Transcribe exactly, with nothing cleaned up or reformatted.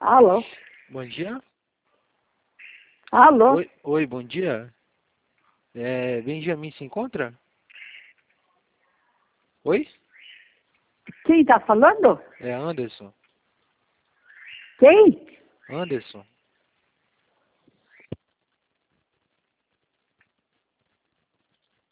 Alô? Bom dia. Alô? Oi, oi, bom dia. É, Benjamin se encontra? Oi? Quem tá falando? É Anderson. Quem? Anderson.